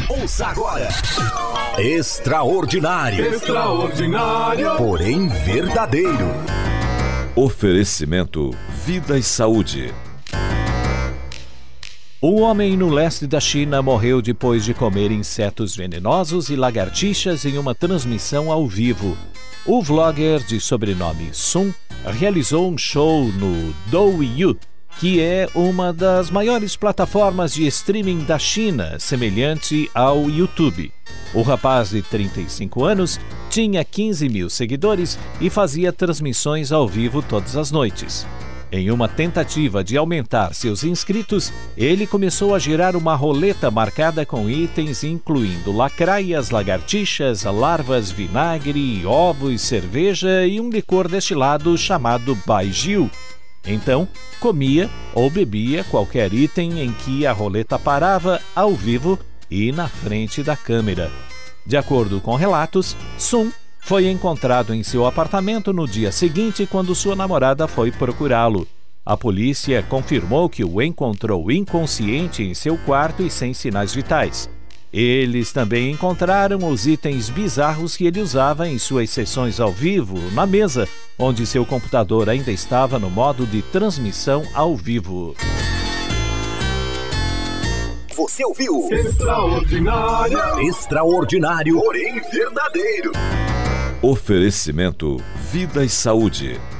Ouça agora. Extraordinário. Extraordinário. Porém verdadeiro. Oferecimento Vida e Saúde. Um homem no leste da China morreu depois de comer insetos venenosos e lagartixas em uma transmissão ao vivo. O vlogger de sobrenome Sun realizou um show no Douyu, que é uma das maiores plataformas de streaming da China, semelhante ao YouTube. O rapaz de 35 anos tinha 15 mil seguidores e fazia transmissões ao vivo todas as noites. Em uma tentativa de aumentar seus inscritos, ele começou a girar uma roleta marcada com itens incluindo lacraias, lagartixas, larvas, vinagre, ovos, cerveja e um licor destilado chamado Baijiu. Então, comia ou bebia qualquer item em que a roleta parava ao vivo e na frente da câmera. De acordo com relatos, Sun foi encontrado em seu apartamento no dia seguinte quando sua namorada foi procurá-lo. A polícia confirmou que o encontrou inconsciente em seu quarto e sem sinais vitais. Eles também encontraram os itens bizarros que ele usava em suas sessões ao vivo na mesa, onde seu computador ainda estava no modo de transmissão ao vivo. Você ouviu? Extraordinário. Extraordinário, porém verdadeiro. Oferecimento Vida e Saúde.